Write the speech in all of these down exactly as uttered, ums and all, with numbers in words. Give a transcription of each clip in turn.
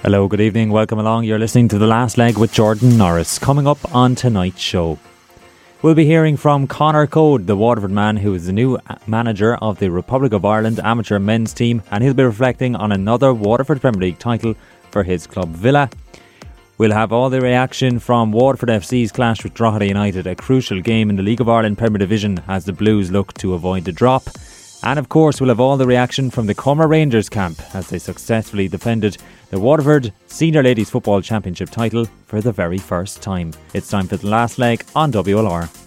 Hello, good evening, welcome along. You're listening to The Last Leg with Jordan Norris. Coming up on tonight's show, we'll be hearing from Conor Code, the Waterford man who is the new manager of the Republic of Ireland amateur men's team, and he'll be reflecting on another Waterford Premier League title for his club Villa. We'll have all the reaction from Waterford F C's clash with Drogheda United, a crucial game in the League of Ireland Premier Division as the Blues look to avoid the drop. And of course we'll have all the reaction from the Comer Rangers camp as they successfully defended the Waterford Senior Ladies Football Championship title for the very first time. It's time for The Last Leg on W L R.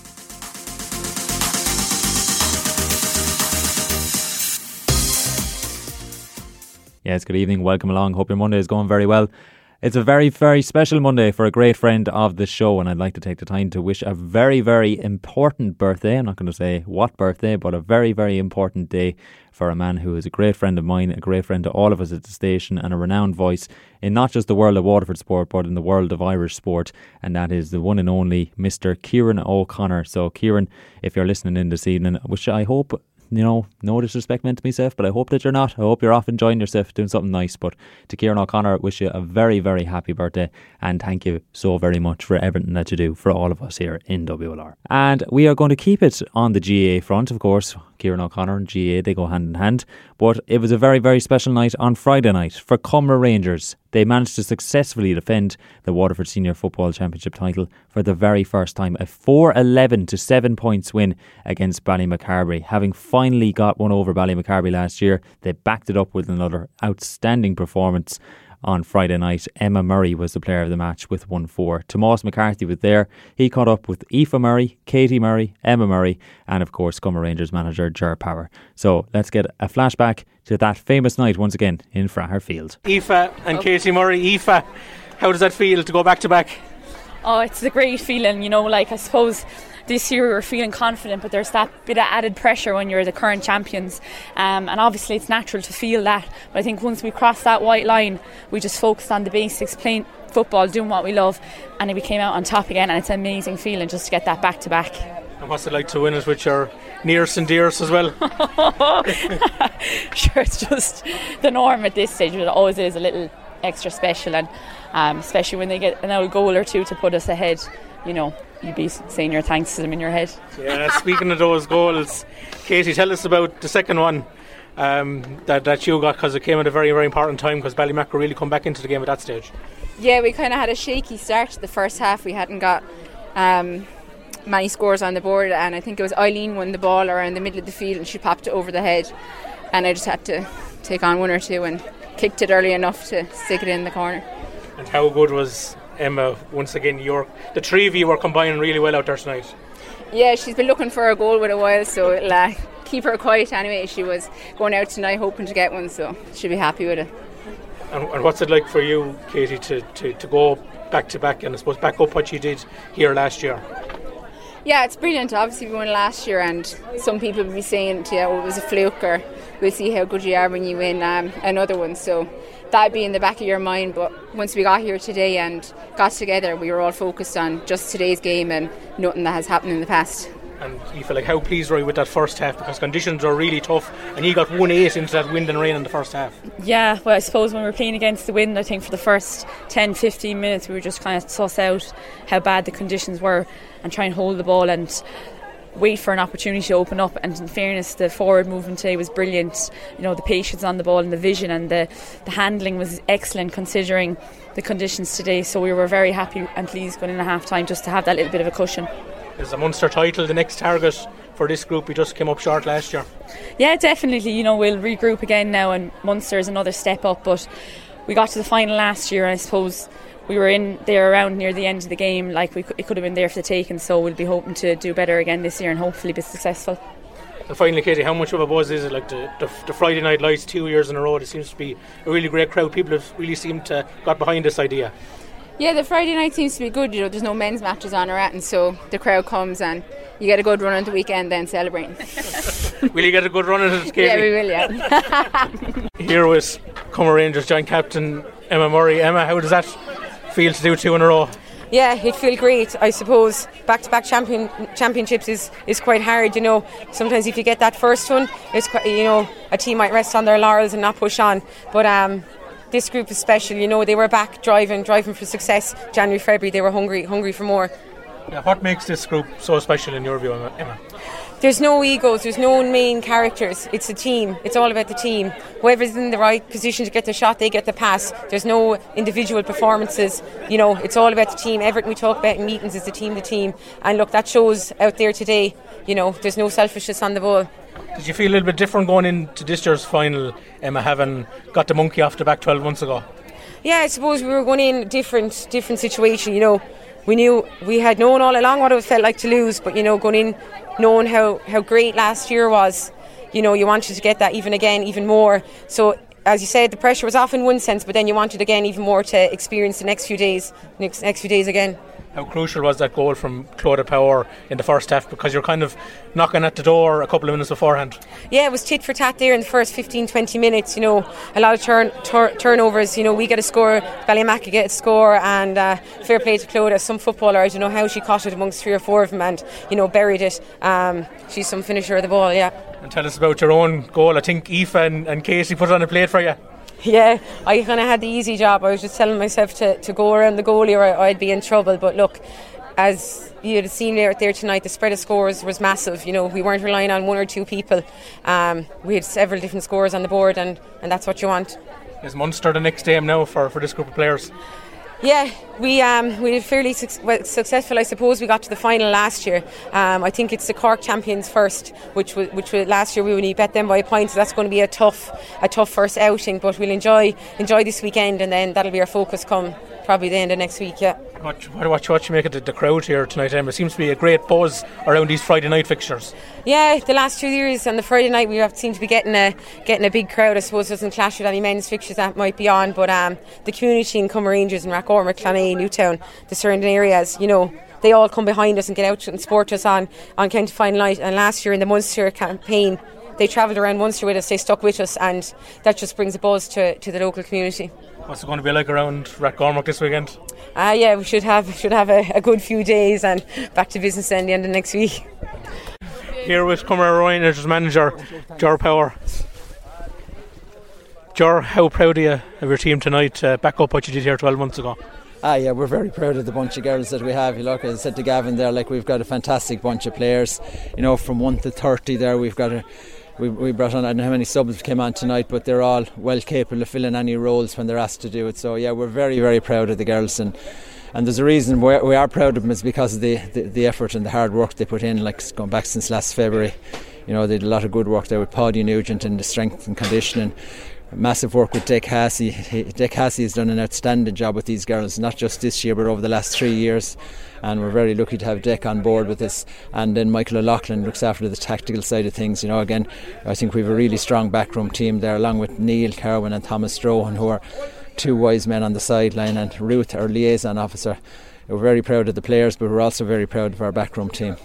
Yes, good evening, welcome along. Hope your Monday is going very well. It's a very, very special Monday for a great friend of the show, and I'd like to take the time to wish a very, very important birthday. I'm not going to say what birthday, but a very, very important day for a man who is a great friend of mine, a great friend to all of us at the station, and a renowned voice in not just the world of Waterford sport, but in the world of Irish sport, and that is the one and only Mister Kieran O'Connor. So Kieran, if you're listening in this evening, which I hope, you know, no disrespect meant to myself, but I hope that you're not. I hope you're off enjoying yourself, doing something nice. But to Kieran O'Connor, wish you a very, very happy birthday, and thank you so very much for everything that you do for all of us here in W L R. And we are going to keep it on the G A A front, of course. Kieran O'Connor and G A A, they go hand in hand. But it was a very, very special night on Friday night for Comer Rangers. They managed to successfully defend the Waterford Senior Football Championship title for the very first time. A four eleven to seven points win against Ballymacarbery. Having finally got one over Ballymacarbery last year, they backed it up with another outstanding performance on Friday night. Emma Murray was the player of the match with one four. Tomas McCarthy was there. He caught up with Aoife Murray, Katie Murray, Emma Murray, and of course Comer Rangers manager Ger Power. So let's get a flashback to that famous night once again in Fraher Field. Aoife and Katie Murray. Aoife, how does that feel to go back to back? Oh, it's a great feeling, you know, like I suppose this year we were feeling confident, but there's that bit of added pressure when you're the current champions, um, and obviously it's natural to feel that, but I think once we crossed that white line we just focused on the basics, playing football, doing what we love, and we came out on top again, and it's an amazing feeling just to get that back to back. And what's it like to win it with your nearest and dearest as well? Sure, it's just the norm at this stage, but it always is a little extra special, and um, especially when they get an old goal or two to put us ahead, you know, you'd be saying your thanks to them in your head. Yeah, speaking of those goals, Katie, tell us about the second one um, that, that you got, because it came at a very, very important time, because Ballymac really come back into the game at that stage. Yeah, we kind of had a shaky start to the first half. We hadn't got um, many scores on the board, and I think it was Eileen won the ball around the middle of the field and she popped it over the head, and I just had to take on one or two and kicked it early enough to stick it in the corner. And how good was Emma? Once again, you're, the three of you were combining really well out there tonight. Yeah, she's been looking for a goal with a while, so it'll uh, keep her quiet anyway. She was going out tonight hoping to get one, so she'll be happy with it. And, and what's it like for you, Katie, to, to, to go back to back and I suppose back up what you did here last year? Yeah, it's brilliant. Obviously we won last year, and some people will be saying to you, oh, it was a fluke, or we'll see how good you are when you win um, another one. So that'd be in the back of your mind, but once we got here today and got together, we were all focused on just today's game and nothing that has happened in the past. And you feel like how pleased were you with that first half, because conditions are really tough and you got one eight into that wind and rain in the first half? Yeah, well I suppose when we were playing against the wind, I think for the first ten to fifteen minutes we were just kind of suss out how bad the conditions were and try and hold the ball and wait for an opportunity to open up. And in fairness, the forward movement today was brilliant. You know, the patience on the ball and the vision and the, the handling was excellent considering the conditions today. So we were very happy and pleased going in at half time just to have that little bit of a cushion. Is the Munster title the next target for this group? We just came up short last year. Yeah, definitely. You know, we'll regroup again now, and Munster is another step up, but we got to the final last year and I suppose we were in there around near the end of the game, like we it could have been there for the taking, so we'll be hoping to do better again this year and hopefully be successful. And finally, Katie, how much of a buzz is it? Like the, the, the Friday Night Lights two years in a row, it seems to be a really great crowd. People have really seemed to got behind this idea. Yeah, the Friday night seems to be good. You know, there's no men's matches on or at, and so the crowd comes and you get a good run on the weekend then celebrating. Will you get a good run at it, Katie? Yeah, we will, yeah. Here with Comer Rangers joint captain Emma Murray. Emma, how does that feel to do two in a row? Yeah, it feels great. I suppose back-to-back champion championships is, is quite hard. You know, sometimes if you get that first one, it's quite, you know, a team might rest on their laurels and not push on. But um, this group is special. You know, they were back driving, driving for success. January, February, they were hungry, hungry for more. Yeah, what makes this group so special in your view, Emma? There's no egos, there's no main characters. It's a team. It's all about the team. Whoever's in the right position to get the shot, they get the pass. There's no individual performances. You know, it's all about the team. Everything we talk about in meetings is the team, the team. And look, that shows out there today. You know, there's no selfishness on the ball. Did you feel a little bit different going into this year's final, Emma, having got the monkey off the back twelve months ago? Yeah, I suppose we were going in a different, different situation, you know. We knew, we had known all along what it felt like to lose, but, you know, going in, knowing how, how great last year was, you know, you wanted to get that even again, even more. So, as you said, the pressure was off in one sense, but then you wanted again even more to experience the next few days, next, next few days again. How crucial was that goal from Clodagh Power in the first half, because you're kind of knocking at the door a couple of minutes beforehand? Yeah, it was tit for tat there in the first fifteen to twenty minutes, you know, a lot of turn, tur- turnovers, you know, we get a score, Ballymaca get a score, and uh, fair play to Clodagh, some footballer, I don't know how she caught it amongst three or four of them and, you know, buried it. Um, she's some finisher of the ball, yeah. And tell us about your own goal. I think Aoife and, and Casey put it on a plate for you. Yeah, I kind of had the easy job. I was just telling myself to, to go around the goalie or I'd be in trouble. But look, as you had seen there, there tonight, the spread of scores was massive. You know, we weren't relying on one or two people. Um, we had several different scores on the board, and, and that's what you want. Is Munster the next game now for, for this group of players? Yeah, we um, we were fairly su- well, successful. I suppose we got to the final last year. Um, I think it's the Cork champions first, which was, which was last year we only bet them by a point. So that's going to be a tough a tough first outing. But we'll enjoy enjoy this weekend, and then that'll be our focus come probably the end of next week. Yeah. What what what, what you make of the, the crowd here tonight, Emma? It seems to be a great buzz around these Friday night fixtures. Yeah, the last two years on the Friday night we have seemed to be getting a getting a big crowd. I suppose it doesn't clash with any men's fixtures that might be on, but um, the community in Cumber Rangers and Rathcormac, Clonea, Newtown, the surrounding areas, you know, they all come behind us and get out and support us on on county final night. And last year in the Munster campaign, they travelled around Munster with us, they stuck with us, and that just brings a buzz to to the local community. What's it going to be like around Rathcormac this weekend? Ah, uh, yeah, we should have should have a, a good few days and back to business then the end of next week. Here with Cumber Rangers manager Ger Power. Ger, how proud are you of your team tonight? Uh, back up what you did here twelve months ago. Ah, yeah, we're very proud of the bunch of girls that we have. You look, as I said to Gavin there, like we've got a fantastic bunch of players. You know, from one to thirty there, we've got a. We, we brought on, I don't know how many subs came on tonight, but they're all well capable of filling any roles when they're asked to do it. So yeah, we're very, very proud of the girls, and and there's a reason we we are proud of them, is because of the, the, the effort and the hard work they put in, like going back since last February. You know, they did a lot of good work there with Paddy Nugent and the strength and conditioning. Massive work with Dick Hassey. He, Dick Hassey has done an outstanding job with these girls, not just this year but over the last three years, and we're very lucky to have Dick on board with this. And then Michael O'Loughlin looks after the tactical side of things. You know, again, I think we have a really strong backroom team there, along with Neil Carwin and Thomas Strohan, who are two wise men on the sideline, and Ruth, our liaison officer. We're very proud of the players, but we're also very proud of our backroom team.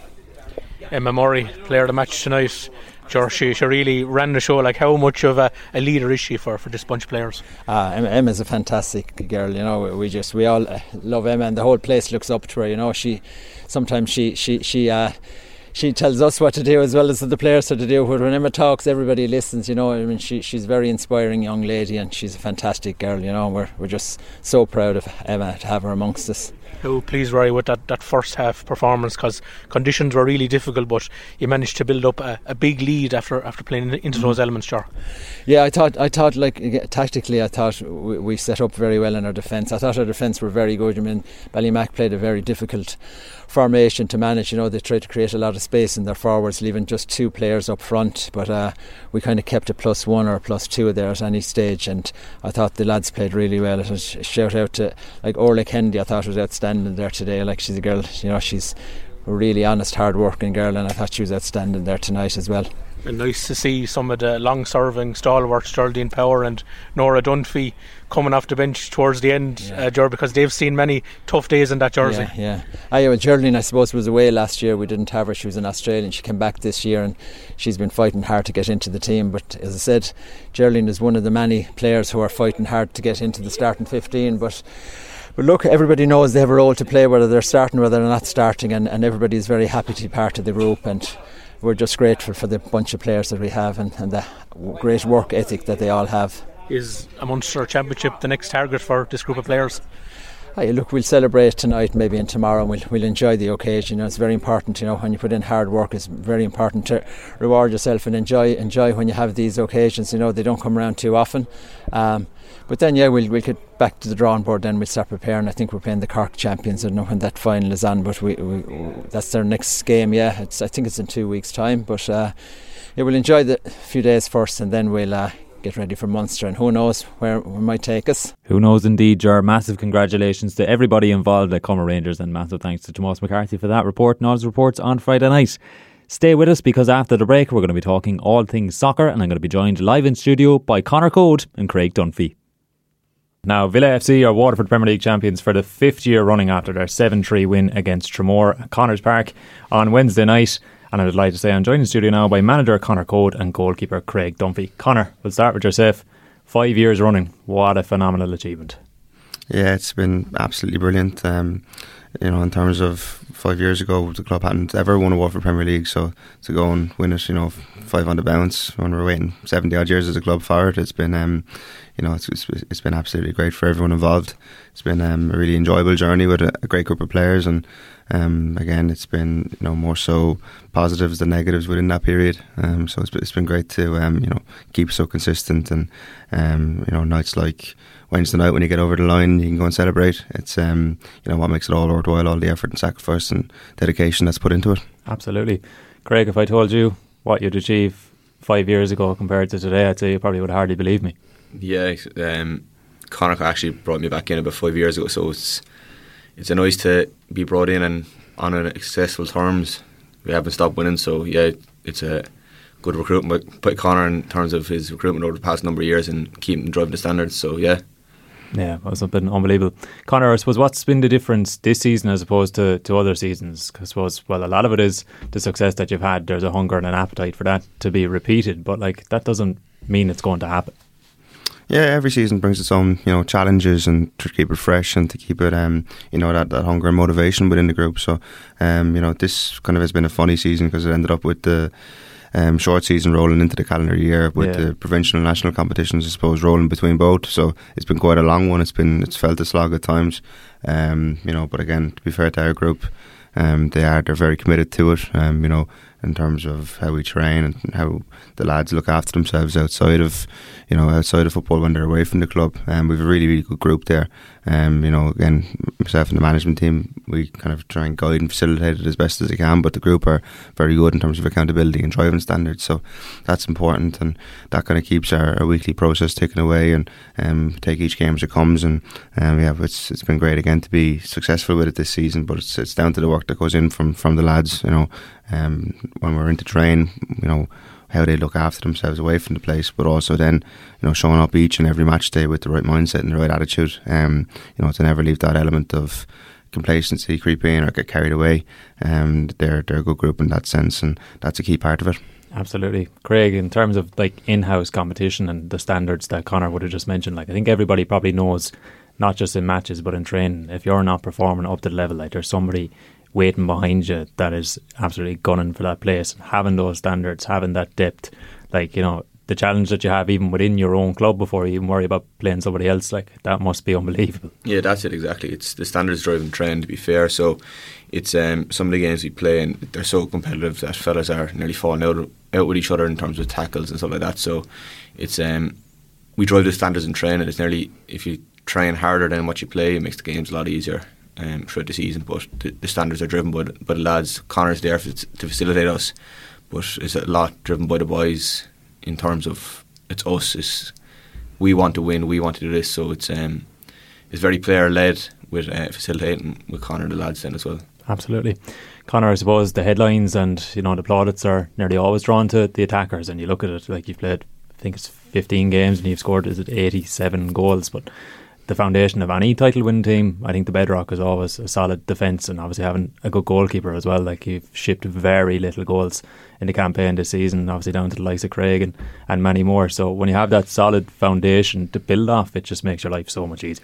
Emma Murray, player of the match tonight. Sure, she, she really ran the show. Like, how much of a, a leader is she for, for this bunch of players? Uh, Emma, Emma's a fantastic girl. You know, we just we all love Emma, and the whole place looks up to her. You know, she sometimes she she she uh, she tells us what to do as well as the players what to do. But when Emma talks, everybody listens. You know, I mean, she she's a very inspiring young lady, and she's a fantastic girl. You know, we're we're just so proud of Emma to have her amongst us. How pleased were you with that, that first half performance? Because conditions were really difficult, but you managed to build up a, a big lead after after playing into mm. those elements, sure. Yeah, I thought I thought like tactically, I thought we, we set up very well in our defence. I thought our defence were very good. I mean, Ballymac played a very difficult formation to manage. You know, they tried to create a lot of space in their forwards, leaving just two players up front, but uh, we kind of kept a plus one or a plus two there at any stage, and I thought the lads played really well. It was a shout out to like Orla Kennedy. I thought was outstanding there today. Like, she's a girl, you know, she's a really honest, hard working girl, and I thought she was outstanding there tonight as well. And nice to see some of the long serving stalwarts, Geraldine Power and Nora Dunphy, coming off the bench towards the end, yeah. uh, Ger, because they've seen many tough days in that jersey. Yeah, yeah. Ah, yeah, well, Geraldine, I suppose, was away last year. We didn't have her. She was in Australia, and she came back this year, and she's been fighting hard to get into the team. But as I said, Geraldine is one of the many players who are fighting hard to get into the starting fifteen. But But look, everybody knows they have a role to play, whether they're starting or whether they're not starting, and, and everybody is very happy to be part of the group, and we're just grateful for the bunch of players that we have, and, and the great work ethic that they all have. is a Munster Championship the next target for this group of players? Hey, look, we'll celebrate tonight, maybe, and tomorrow, and we'll, we'll enjoy the occasion. You know, it's very important. You know, when you put in hard work, it's very important to reward yourself and enjoy enjoy when you have these occasions. You know, they don't come around too often. Um, but then, yeah, we'll we'll get back to the drawing board. Then we'll start preparing. I think we're playing the Cork champions. I don't know when that final is on, but we, we that's their next game. Yeah, it's I think it's in two weeks' time. But uh, yeah, we'll enjoy the few days first, and then we'll. Uh, get ready for Munster, and who knows where it might take us. Who knows indeed, Ger. Massive congratulations to everybody involved at Comer Rangers, and massive thanks to Tomas McCarthy for that report and all his reports on Friday night. Stay with us, because after the break we're going to be talking all things soccer, and I'm going to be joined live in studio by Conor Code and Craig Dunphy. Now, Villa F C are Waterford Premier League champions for the fifth year running after their seven three win against Tramore at Connors Park on Wednesday night. And I would like to say I'm joined in the studio now by manager Conor Code and goalkeeper Craig Dunphy. Conor, we'll start with yourself. Five years running, what a phenomenal achievement. Yeah, it's been absolutely brilliant. Um, you know, in terms of five years ago, the club hadn't ever won a Waterford Premier League, so to go and win it, you know, five on the bounce when we're waiting seventy odd years as a club for it, it's been, um, you know, it's, it's it's been absolutely great for everyone involved. It's been um, a really enjoyable journey with a, a great group of players, and um, again, it's been, you know, more so positives than negatives within that period. Um, so it's it's been great to um, you know, keep so consistent, and um, you know, nights like Wednesday night when you get over the line, you can go and celebrate. It's um, you know, what makes it all worthwhile, all the effort and sacrifice and dedication that's put into it. Absolutely. Craig, if I told you what you'd achieve five years ago compared to today, I'd say you probably would hardly believe me. Yeah, um, Conor actually brought me back in about five years ago, so it's it's a nice to be brought in and on a successful terms. We haven't stopped winning, so yeah, it's a good recruitment by Conor in terms of his recruitment over the past number of years and keeping driving the standards. So yeah. Yeah, well, it's been unbelievable. Conor, I suppose, what's been the difference this season as opposed to, to other seasons? I suppose, well, a lot of it is the success that you've had. There's a hunger and an appetite for that to be repeated, but like that doesn't mean it's going to happen. Yeah, every season brings its own, you know, challenges, and to keep it fresh and to keep it, um, you know, that, that hunger and motivation within the group. So, um, you know, this kind of has been a funny season because it ended up with the Um, short season rolling into the calendar year with yeah. the provincial and national competitions, I suppose, rolling between both. So it's been quite a long one. It's been it's felt a slog at times, um, you know. But again, to be fair to our group, um, they are they're very committed to it. Um, you know, in terms of how we train and how the lads look after themselves outside of, you know, outside of football when they're away from the club. And um, we've a really really good group there. Um, you know, again, myself and the management team, we kind of try and guide and facilitate it as best as they can, but the group are very good in terms of accountability and driving standards, so that's important, and that kind of keeps our, our weekly process ticking away, and um, take each game as it comes. And um, yeah, it's it's been great again to be successful with it this season, but it's it's down to the work that goes in from, from the lads, you know, um, when we're into train, you know, how they look after themselves away from the place, but also then, you know, showing up each and every match day with the right mindset and the right attitude. Um, you know, to never leave that element of complacency creep in or get carried away. Um, they're they're a good group in that sense, and that's a key part of it. Absolutely. Craig, in terms of like in-house competition and the standards that Conor would have just mentioned, like I think everybody probably knows, not just in matches but in training, if you're not performing up to the level, like there's somebody waiting behind you that is absolutely gunning for that place. Having those standards, having that depth, like, you know, the challenge that you have even within your own club before you even worry about playing somebody else, like that must be unbelievable. Yeah, that's it, exactly. It's the standards driven trend, to be fair. So it's um, some of the games we play, and they're so competitive that fellas are nearly falling out out with each other in terms of tackles and stuff like that. So it's um, we drive the standards in training. It's nearly, if you train harder than what you play, it makes the games a lot easier um, throughout the season. But the, the standards are driven by the, by the lads. Conor's there for, to facilitate us, but it's a lot driven by the boys in terms of it's us. It's, we want to win. We want to do this. So it's um, it's very player led with uh, facilitating with Conor and the lads then as well. Absolutely. Conor, I suppose the headlines and, you know, the plaudits are nearly always drawn to the attackers, and you look at it like you've played, I think it's fifteen games and you've scored, is it eighty-seven goals, but the foundation of any title winning team, I think the bedrock is always a solid defence, and obviously having a good goalkeeper as well. Like, you've shipped very little goals in the campaign this season, obviously down to the likes of Craig and, and many more. So when you have that solid foundation to build off, it just makes your life so much easier.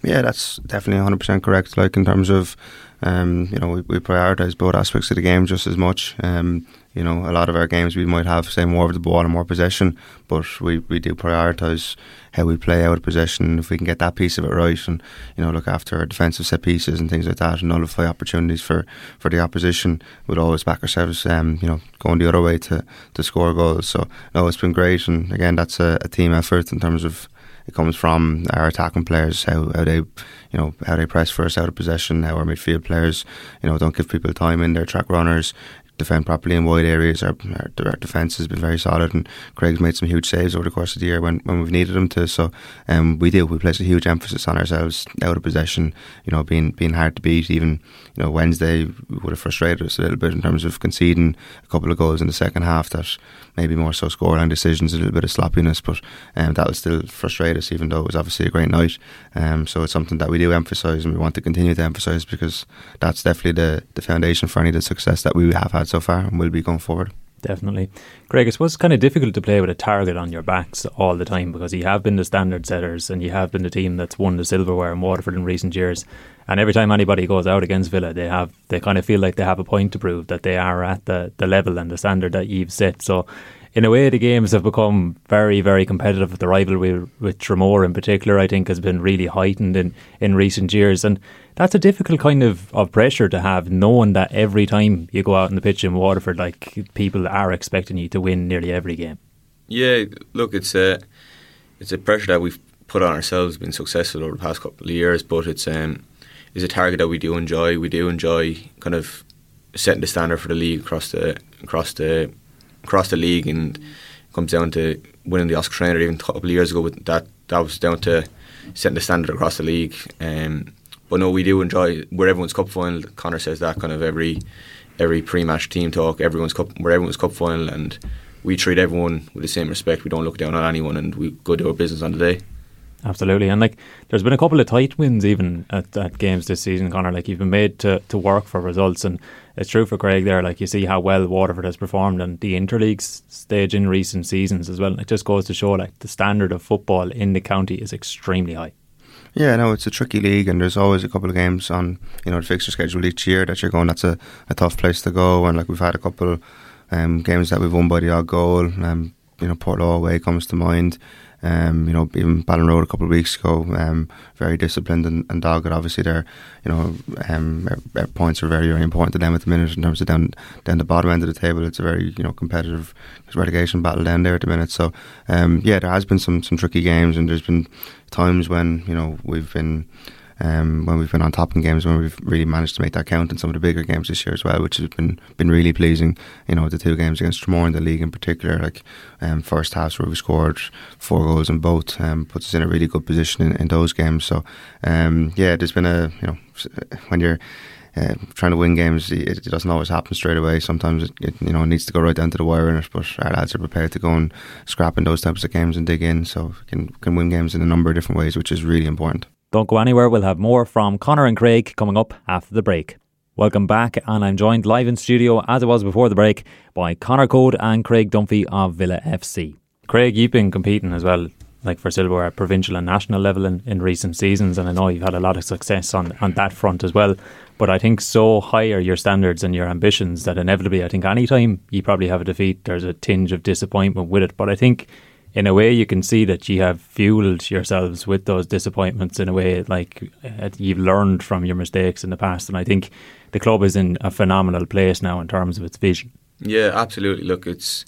Yeah, that's definitely one hundred percent correct. Like in terms of, um, you know, we, we prioritise both aspects of the game just as much. Um, you know, a lot of our games we might have, say, more of the ball and more possession, but we, we do prioritise how we play out of possession. If we can get that piece of it right and, you know, look after our defensive set pieces and things like that and nullify opportunities for, for the opposition, we'd always back ourselves, um, you know, going the other way to, to score goals. So, no, it's been great. And again, that's a, a team effort in terms of it comes from our attacking players, how, how they, you know, how they press first out of possession, how our midfield players, you know, don't give people time in their track runners, defend properly in wide areas. Our, our, our defence has been very solid, and Craig's made some huge saves over the course of the year when, when we've needed him to. So um, we do. We place a huge emphasis on ourselves out of possession. You know, being being hard to beat. Even you know Wednesday would have frustrated us a little bit in terms of conceding a couple of goals in the second half that maybe more so scoreline decisions, a little bit of sloppiness, but um, that will still frustrate us, even though it was obviously a great night. Um, so it's something that we do emphasise, and we want to continue to emphasise, because that's definitely the, the foundation for any of the success that we have had so far and will be going forward. Definitely. Craig, I suppose it's kind of difficult to play with a target on your backs all the time, because you have been the standard setters and you have been the team that's won the silverware in Waterford in recent years, and every time anybody goes out against Villa, they have they kind of feel like they have a point to prove, that they are at the, the level and the standard that you've set. So in a way, the games have become very, very competitive. The rivalry with Tramore in particular, I think, has been really heightened in, in recent years. And that's a difficult kind of, of pressure to have, knowing that every time you go out on the pitch in Waterford, like, people are expecting you to win nearly every game. Yeah, look, it's a, it's a pressure that we've put on ourselves, been successful over the past couple of years, but it's, um, it's a target that we do enjoy. We do enjoy kind of setting the standard for the league across the across the across the league, and it comes down to winning the Oscar Traynor even a couple of years ago. With that, that was down to setting the standard across the league. Um, but no, we do enjoy where everyone's cup final. Conor says that kind of every every pre-match team talk. Everyone's cup, where everyone's cup final, and we treat everyone with the same respect. We don't look down on anyone, and we go do our business on the day. Absolutely. And like, there's been a couple of tight wins even at, at games this season, Conor. Like, you've been made to, to work for results, and it's true for Craig there. Like, you see how well Waterford has performed on the interleague stage in recent seasons as well. It just goes to show, like, the standard of football in the county is extremely high. Yeah, no, it's a tricky league, and there's always a couple of games on, you know, the fixture schedule each year that you're going, that's a, a tough place to go. And like, we've had a couple um, games that we've won by the odd goal. Um, you know, Portlaw away comes to mind. Um, you know, even Ballinroad a couple of weeks ago, um, very disciplined and, and dogged. Obviously, their, you know, um, their points are very, very important to them at the minute in terms of down down the bottom end of the table. It's a very, you know, competitive relegation battle down there at the minute. So, um, yeah, there has been some some tricky games, and there's been times when, you know, we've been. Um, when we've been on top in games, when we've really managed to make that count in some of the bigger games this year as well, which has been been really pleasing. You know, the two games against Tramore in the league in particular, like um, first halves where we scored four goals in both, um, puts us in a really good position in, in those games. So um, yeah, there's been a, you know, when you're uh, trying to win games, it, it doesn't always happen straight away. Sometimes it, it you know it needs to go right down to the wire in it, but our lads are prepared to go and scrap in those types of games and dig in, so we can can win games in a number of different ways, which is really important. Don't go anywhere, we'll have more from Conor and Craig coming up after the break. Welcome back, and I'm joined live in studio, as it was before the break, by Conor Code and Craig Dunphy of Villa F C. Craig, you've been competing as well, like for silverware at provincial and national level in, in recent seasons, and I know you've had a lot of success on, on that front as well. But I think so high are your standards and your ambitions that inevitably, I think any time you probably have a defeat, there's a tinge of disappointment with it. But I think in a way you can see that you have fueled yourselves with those disappointments in a way, like uh, you've learned from your mistakes in the past, and I think the club is in a phenomenal place now in terms of its vision. Yeah, absolutely. Look, it's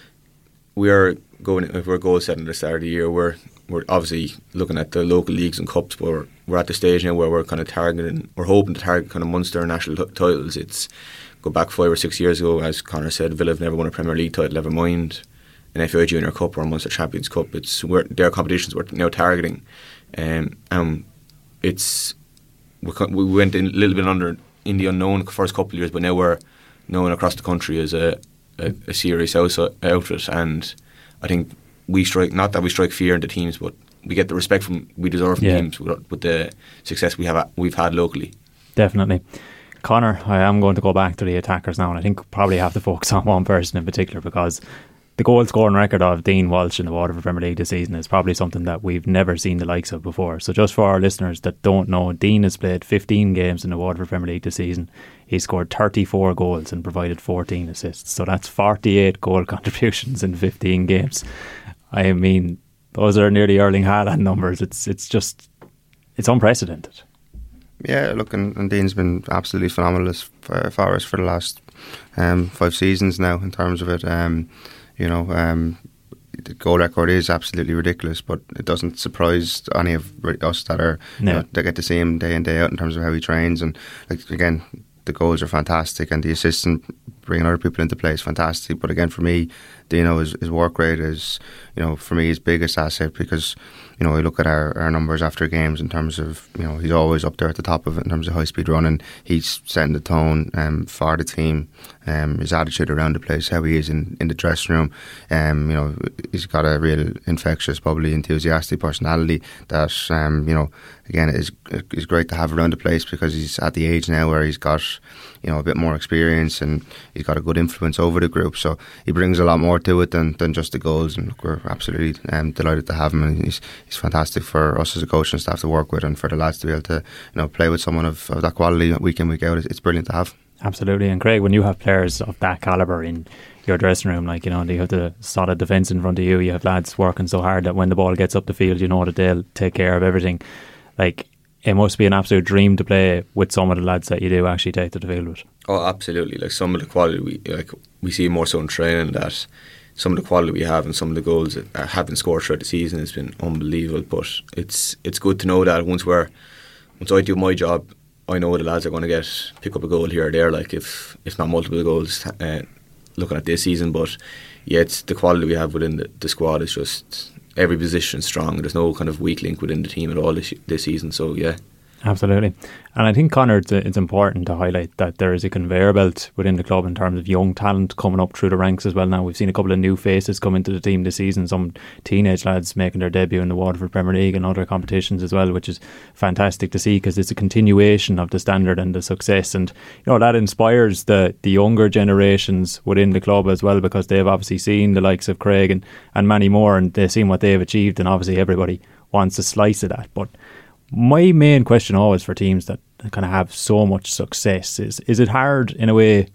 we are going if we're goal setting at the start of the year. We're we're obviously looking at the local leagues and cups, but we're, we're at the stage now where we're kind of targeting, we're hoping to target kind of Munster and national t- titles. It's go back five or six years ago, as Conor said, Villa have never won a Premier League title, never mind an F A I Junior Cup or a Munster Champions Cup. It's where their competitions we're now targeting, um, and it's we, we went in a little bit under in the unknown the first couple of years, but now we're known across the country as a, a, a serious outfit, and I think we strike not that we strike fear into teams, but we get the respect from we deserve from yeah. teams with, with the success we have we've had locally. Definitely. Conor, I am going to go back to the attackers now, and I think probably have to focus on one person in particular, because the goal scoring record of Dean Walsh in the Waterford Premier League this season is probably something that we've never seen the likes of before. So just for our listeners that don't know, Dean has played fifteen games in the Waterford Premier League this season. He scored thirty-four goals and provided fourteen assists. So that's forty-eight goal contributions in fifteen games. I mean, those are nearly Erling Haaland numbers. It's it's just, it's unprecedented. Yeah, look, and, and Dean's been absolutely phenomenal for, for us for the last um, five seasons now in terms of it. Um, you know, um, the goal record is absolutely ridiculous, but it doesn't surprise any of us that are no. you know, that get to see him day in, day out in terms of how he trains. And like again, the goals are fantastic, and the assist and bringing other people into play is fantastic. But again, for me, Dino, his, his work rate is, you know, for me his biggest asset, because you know, I look at our, our numbers after games in terms of, you know, he's always up there at the top of it in terms of high speed running. He's setting the tone um, for the team. Um, his attitude around the place, how he is in, in the dressing room. Um, you know, he's got a real infectious, bubbly, enthusiastic personality that, um, you know, again, is is great to have around the place, because he's at the age now where he's got, you know, a bit more experience and he's got a good influence over the group. So he brings a lot more to it than, than just the goals. And look, we're absolutely um, delighted to have him. And he's he's fantastic for us as a coach and staff to work with, and for the lads to be able to, you know, play with someone of, of that quality week in, week out. It's, it's brilliant to have. Absolutely. And Craig, when you have players of that calibre in your dressing room, like, you know, you have the solid defence in front of you, you have lads working so hard that when the ball gets up the field, you know that they'll take care of everything. Like, it must be an absolute dream to play with some of the lads that you do actually take to the field with. Oh, absolutely. Like, some of the quality we like we see more so in training, that some of the quality we have and some of the goals that have been scored throughout the season has been unbelievable. But it's it's good to know that once we're once I do my job, I know the lads are going to get pick up a goal here or there, like if if not multiple goals, uh, looking at this season. But yeah, it's the quality we have within the, the squad is just every position strong. There's no kind of weak link within the team at all this, this season. So yeah. Absolutely. And I think, Conor, it's, it's important to highlight that there is a conveyor belt within the club in terms of young talent coming up through the ranks as well now. We've seen a couple of new faces come into the team this season, some teenage lads making their debut in the Waterford Premier League and other competitions as well, which is fantastic to see, because it's a continuation of the standard and the success. And, you know, that inspires the, the younger generations within the club as well, because they've obviously seen the likes of Craig and, and many more, and they've seen what they've achieved, and obviously everybody wants a slice of that. But my main question always for teams that kind of have so much success is, is it hard in a way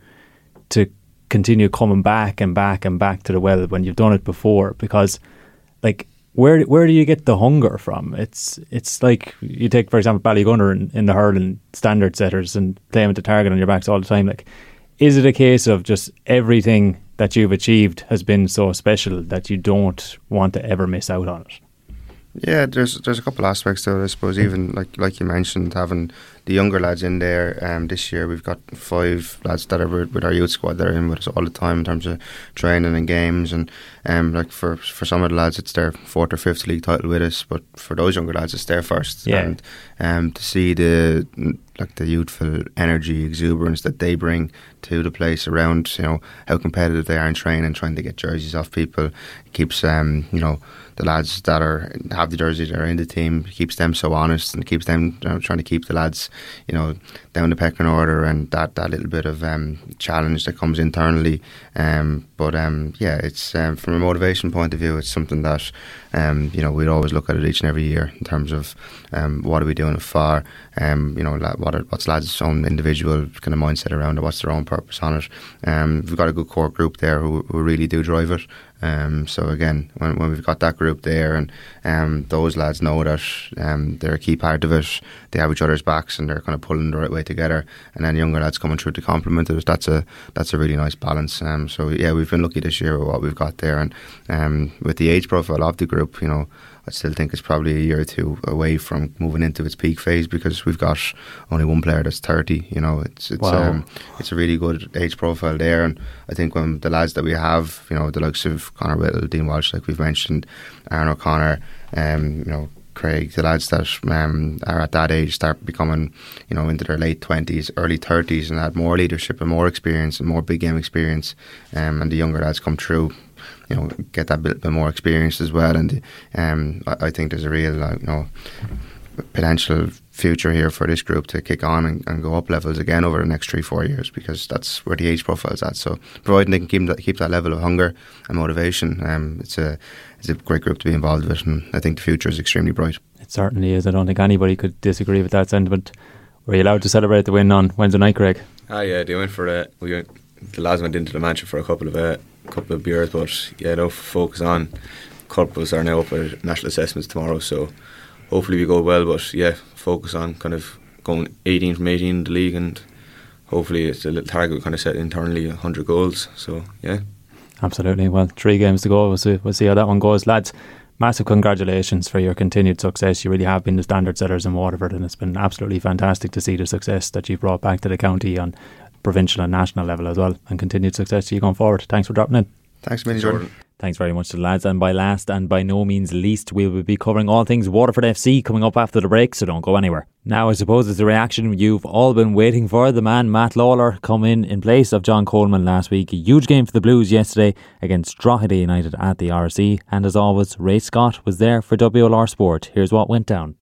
to continue coming back and back and back to the well when you've done it before? Because, like, where where do you get the hunger from? It's it's like, you take, for example, Ballygunner in, in the hurling standard setters and playing with the target on your backs all the time. Like, is it a case of just everything that you've achieved has been so special that you don't want to ever miss out on it? Yeah, there's there's a couple of aspects to it, I suppose. Even like like you mentioned, having the younger lads in there. Um, this year we've got five lads that are with, with our youth squad that are in with us all the time in terms of training and games. And um, like for for some of the lads, it's their fourth or fifth league title with us. But for those younger lads, it's their first. Yeah. And um, to see the like the youthful energy, exuberance that they bring to the place around, you know, how competitive they are in training, trying to get jerseys off people, it keeps um, you know, the lads that are have the jerseys that are in the team, keeps them so honest, and keeps them, you know, trying to keep the lads, you know, down the pecking order, and that, that little bit of um, challenge that comes internally. Um, but um, yeah, it's um, from a motivation point of view, it's something that um, you know, we'd always look at it each and every year in terms of um, what are we doing it for? Um, you know, what are, what's lads' own individual kind of mindset around it? What's their own purpose on it? Um, we've got a good core group there who, who really do drive it. Um, so again, when, when we've got that group there, and um, those lads know that um, they're a key part of it, they have each other's backs and they're kind of pulling the right way together, and then younger lads coming through to complement it, that's a that's a really nice balance. Um, so yeah, we've been lucky this year with what we've got there, and um, with the age profile of the group, you know, I still think it's probably a year or two away from moving into its peak phase, because we've got only one player that's thirty. You know, it's it's wow. um, it's a really good age profile there, and I think when the lads that we have, you know, the likes of Conor Whittle, Dean Walsh, like we've mentioned, Aaron O'Connor, um, you know, Craig, the lads that um, are at that age start becoming, you know, into their late twenties, early thirties, and had more leadership and more experience and more big game experience, um, and the younger lads come through, you know, get that bit, bit more experience as well. And um, I, I think there's a real, like, you know, potential future here for this group to kick on and, and go up levels again over the next three, four years, because that's where the age profile is at. So providing they can keep that, keep that level of hunger and motivation, um, it's a it's a great group to be involved with, and I think the future is extremely bright. It certainly is. I don't think anybody could disagree with that sentiment. Were you allowed to celebrate the win on Wednesday night, Craig? Ah, yeah, they went for the we went, the lads went into the mansion for a couple of uh, couple of beers, but yeah, they'll focus on Corpus are now up at national assessments tomorrow, so hopefully we go well. But yeah, focus on kind of going eighteen from eighteen in the league, and hopefully it's a little target we kind of set internally, one hundred goals. So yeah, absolutely. Well, three games to go. We'll see, we'll see how that one goes, lads. Massive congratulations for your continued success. You really have been the standard setters in Waterford, and it's been absolutely fantastic to see the success that you've brought back to the county on provincial and national level as well, and continued success to you going forward. Thanks for dropping in. Thanks, Minnie Jordan. Thanks very much to the lads. And by last and by no means least, we will be covering all things Waterford F C coming up after the break, so don't go anywhere. Now I suppose it's the reaction you've all been waiting for. The man Matt Lawler come in in place of John Coleman last week. A huge game for the Blues yesterday against Drogheda United at the R S E, and as always Ray Scott was there for W L R Sport. Here's what went down.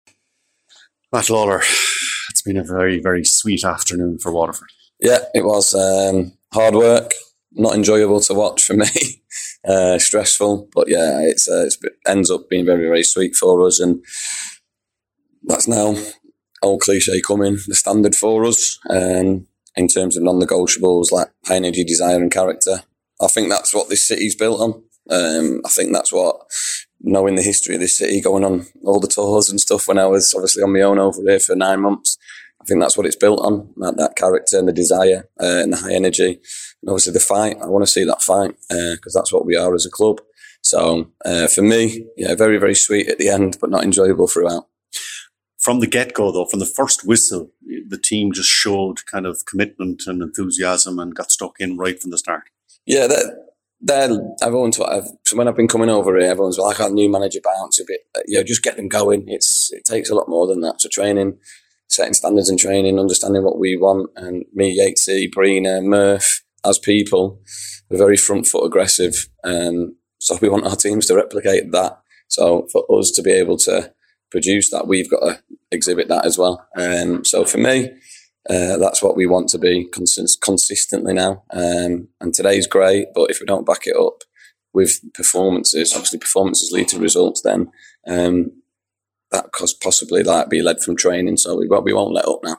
Matt Lawler, it's been a very very sweet afternoon for Waterford. Yeah, it was um, hard work, not enjoyable to watch for me. Uh, stressful, but yeah, it's uh, it ends up being very, very sweet for us, and that's now, old cliche coming, the standard for us um, in terms of non-negotiables like high energy, desire and character. I think that's what this city's built on. Um, I think that's what, knowing the history of this city, going on all the tours and stuff when I was obviously on my own over here for nine months, I think that's what it's built on, that, that character and the desire uh, and the high energy. And obviously the fight, I want to see that fight because uh, that's what we are as a club. So uh, for me, yeah, very, very sweet at the end, but not enjoyable throughout. From the get-go though, from the first whistle, the team just showed kind of commitment and enthusiasm and got stuck in right from the start. Yeah, that, that everyone's what I've, so when I've been coming over here, everyone's like, our new manager bounce a bit, you know, just get them going. It's It takes a lot more than that. So training, setting standards in training, understanding what we want, and me, Yatesy, Brina, Murph, as people, we're very front foot aggressive, and so we want our teams to replicate that. So for us to be able to produce that, we've got to exhibit that as well. Um, so for me, uh, that's what we want to be cons- consistently now. Um, and today's great, but if we don't back it up with performances, obviously performances lead to results. Then um, that could possibly like be led from training. So we we won't let up now.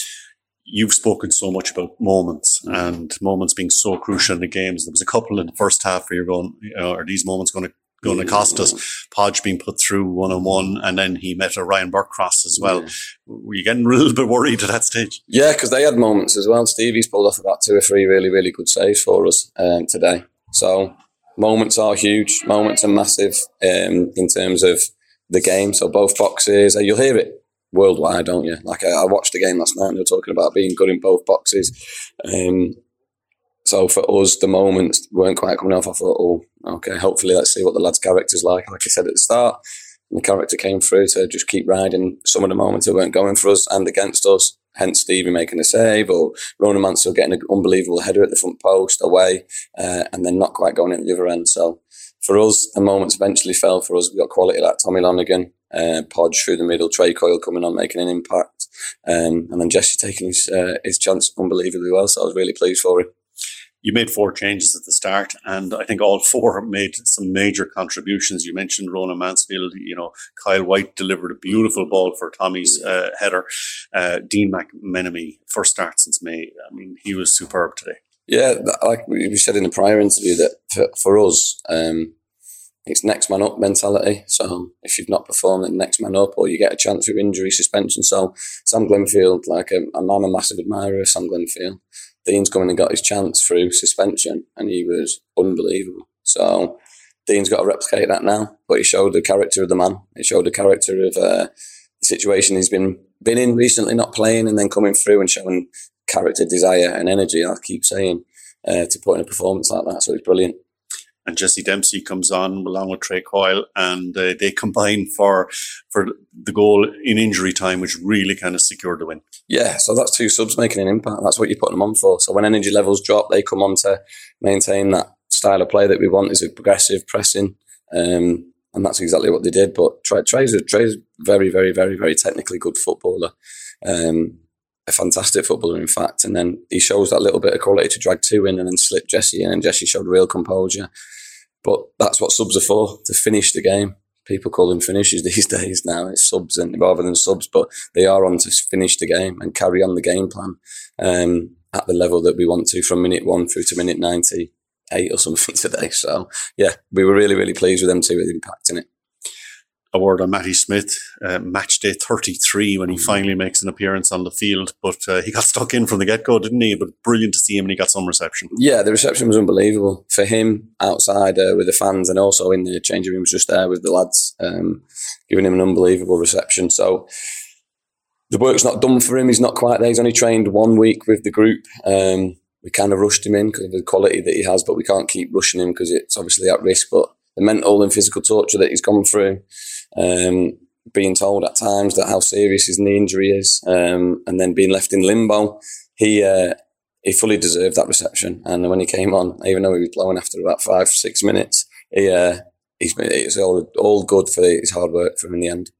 You've spoken so much about moments and moments being so crucial in the games. There was a couple in the first half where you're going, you know, are these moments going to going to cost us? Podge being put through one on one, and then he met a Ryan Burke cross as well. Yeah. Were you getting a little bit worried at that stage? Yeah, because they had moments as well. Stevie's pulled off about two or three really, really good saves for us um, today. So moments are huge. Moments are massive um, in terms of the game. So both boxes, you'll hear it worldwide, don't you? Like I, I watched the game last night and they were talking about being good in both boxes. Um, so for us, the moments weren't quite coming off. I thought, oh, okay, hopefully let's see what the lad's character's like. Like I said at the start, and the character came through to just keep riding some of the moments that weren't going for us and against us. Hence Stevie making a save, or Ronan Mansell getting an unbelievable header at the front post away, uh, and then not quite going in at the other end. So for us, the moments eventually fell for us. We got quality like Tommy Lonergan, Uh, Podge through the middle, Trey Coyle coming on, making an impact, um, and then Jesse taking his uh, his chance unbelievably well. So I was really pleased for him. You made four changes at the start, and I think all four made some major contributions. You mentioned Ronan Mansfield. You know, Kyle White delivered a beautiful ball for Tommy's uh, header. Uh, Dean McMenemy, first start since May. I mean, he was superb today. Yeah, like we said in the prior interview, that for, for us, um, it's next man up mentality. So if you've not performed, then next man up, or you get a chance with injury, suspension. So Sam Glenfield, like um, I'm a massive admirer of Sam Glenfield. Dean's come in and got his chance through suspension, and he was unbelievable. So Dean's got to replicate that now, but he showed the character of the man. He showed the character of uh, the situation he's been been in recently, not playing, and then coming through and showing character, desire and energy, I keep saying, uh, to put in a performance like that. So it's brilliant. And Jesse Dempsey comes on along with Trey Coyle, and uh, they combine for for the goal in injury time, which really kind of secured the win. Yeah, so that's two subs making an impact. That's what you put them on for. So when energy levels drop, they come on to maintain that style of play that we want, is a progressive pressing, um, and that's exactly what they did. But Trey, Trey's, a, Trey's very, very, very, very technically good footballer. Um, a fantastic footballer, in fact. And then he shows that little bit of quality to drag two in and then slip Jesse in, and Jesse showed real composure. But that's what subs are for, to finish the game. People call them finishers these days now. It's subs and rather than subs, but they are on to finish the game and carry on the game plan um, at the level that we want to from minute one through to minute ninety-eight or something today. So, yeah, we were really, really pleased with them too, with the impact in it. A word on Matty Smith, uh, match day thirty-three when he finally makes an appearance on the field, but uh, he got stuck in from the get-go, didn't he? But brilliant to see him, and he got some reception. Yeah, the reception was unbelievable for him outside uh, with the fans, and also in the changing rooms just there with the lads, um, giving him an unbelievable reception. So the work's not done for him. He's not quite there. He's only trained one week with the group. Um, we kind of rushed him in because of the quality that he has, but we can't keep rushing him because it's obviously at risk. But the mental and physical torture that he's gone through, um, being told at times that how serious his knee injury is, um, and then being left in limbo, he uh, he fully deserved that reception. And when he came on, even though he was blowing after about five, six minutes, he uh, he's it's all all good for his hard work for him in the end.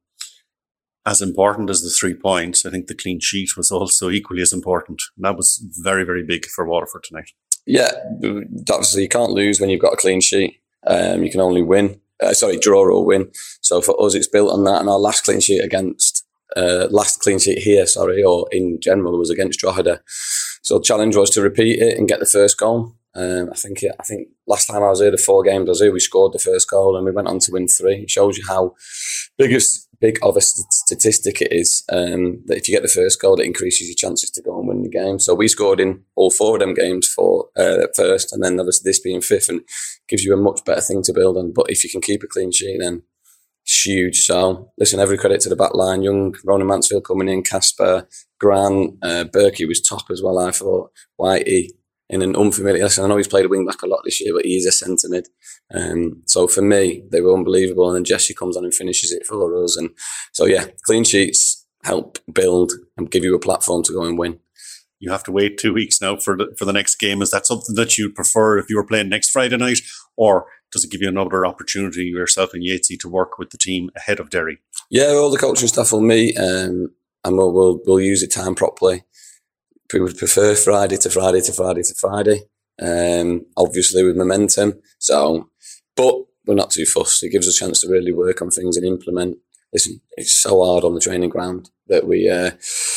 As important as the three points, I think the clean sheet was also equally as important. And that was very, very big for Waterford tonight. Yeah, obviously you can't lose when you've got a clean sheet. Um, you can only win. Uh, sorry, draw or win. So for us, it's built on that. And our last clean sheet against, uh, last clean sheet here, sorry, or in general, was against Drogheda. So the challenge was to repeat it and get the first goal. Um, I think I think last time I was here, the four games I was here, we scored the first goal and we went on to win three. It shows you how big, big of a statistic it is, um, that if you get the first goal, it increases your chances to go and win the game. So we scored in all four of them games for uh, first, and then obviously this being fifth, and gives you a much better thing to build on. But if you can keep a clean sheet, then it's huge. So listen, every credit to the back line. Young, Ronan Mansfield coming in, Casper, Grant, uh, Berkey was top as well, I thought. Whitey in an unfamiliar, listen, I know he's played a wing back a lot this year, but he is a centre mid. Um, so for me, they were unbelievable. And then Jesse comes on and finishes it for us. And so, yeah, clean sheets help build and give you a platform to go and win. You have to wait two weeks now for the, for the next game. Is that something that you'd prefer if you were playing next Friday night? Or does it give you another opportunity, yourself and Yatesy, to work with the team ahead of Derry? Yeah, all the coaching staff will meet, um, and we'll, we'll, we'll use it time properly. We would prefer Friday to Friday to Friday to Friday, um, obviously with momentum. So, but we're not too fussed. It gives us a chance to really work on things and implement. Listen, it's so hard on the training ground that we uh,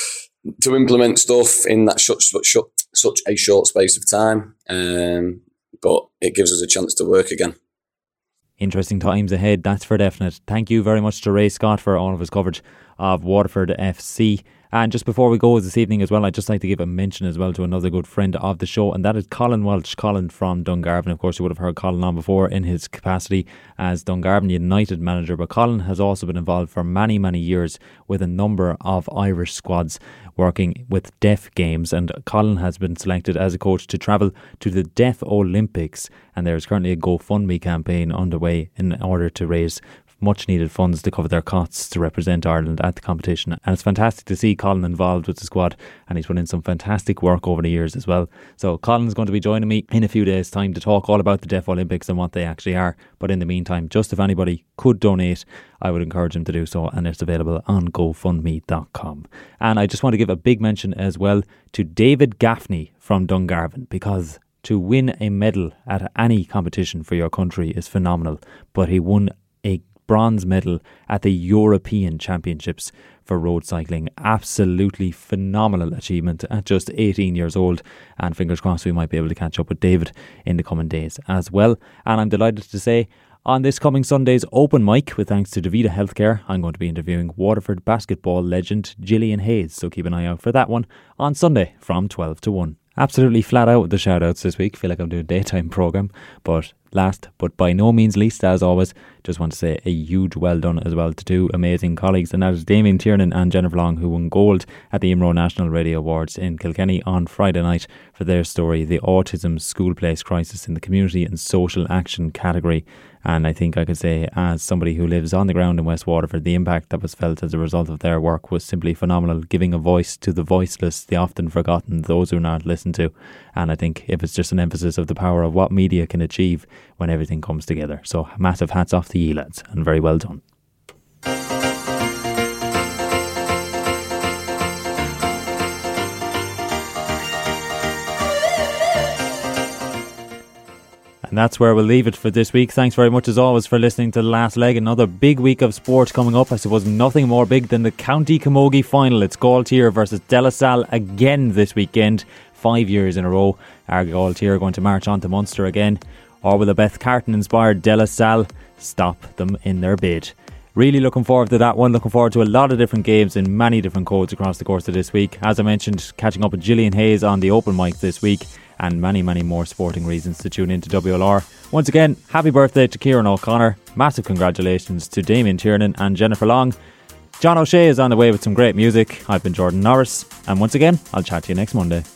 to implement stuff in that such such such a short space of time. Um, but it gives us a chance to work again. Interesting times ahead, that's for definite. Thank you very much to Ray Scott for all of his coverage of Waterford F C. And just before we go this evening as well, I'd just like to give a mention as well to another good friend of the show, and that is Colin Welch. Colin from Dungarvan. Of course, you would have heard Colin on before in his capacity as Dungarvan United manager, but Colin has also been involved for many, many years with a number of Irish squads working with deaf games, and Colin has been selected as a coach to travel to the Deaf Olympics, and there is currently a GoFundMe campaign underway in order to raise much needed funds to cover their costs to represent Ireland at the competition. And it's fantastic to see Colin involved with the squad, and he's put in some fantastic work over the years as well. So Colin's going to be joining me in a few days' time to talk all about the Deaf Olympics and what they actually are. But in the meantime, just if anybody could donate, I would encourage him to do so, and it's available on go fund me dot com. And I just want to give a big mention as well to David Gaffney from Dungarvan, because to win a medal at any competition for your country is phenomenal, but he won a bronze medal at the European Championships for road cycling. Absolutely phenomenal achievement at just eighteen years old, and fingers crossed we might be able to catch up with David in the coming days as well. And I'm delighted to say, on this coming Sunday's open mic, with thanks to DaVita Healthcare, I'm going to be interviewing Waterford basketball legend Gillian Hayes, so keep an eye out for that one on Sunday from twelve to one. Absolutely flat out with the shout outs this week. Feel like I'm doing a daytime programme. But last but by no means least, as always, just want to say a huge well done as well to two amazing colleagues, and that is Damien Tiernan and Jennifer Long, who won gold at the Imro National Radio Awards in Kilkenny on Friday night for their story, The Autism School Place Crisis in the Community and Social Action category. And I think I could say, as somebody who lives on the ground in West Waterford, the impact that was felt as a result of their work was simply phenomenal, giving a voice to the voiceless, the often forgotten, those who are not listened to. And I think if it's just an emphasis of the power of what media can achieve when everything comes together. So massive hats off to you lads, and very well done. And that's where we'll leave it for this week. Thanks very much as always for listening to The Last Leg. Another big week of sport coming up. I suppose nothing more big than the County Camogie final. It's Galtier versus De La Salle again this weekend. Five years in a row. Are Galtier going to march on to Munster again? Or will the Beth Carton inspired De La Salle stop them in their bid? Really looking forward to that one. Looking forward to a lot of different games in many different codes across the course of this week. As I mentioned, catching up with Gillian Hayes on the open mic this week, and many, many more sporting reasons to tune into W L R. Once again, happy birthday to Kieran O'Connor. Massive congratulations to Damien Tiernan and Jennifer Long. John O'Shea is on the way with some great music. I've been Jordan Norris, and once again, I'll chat to you next Monday.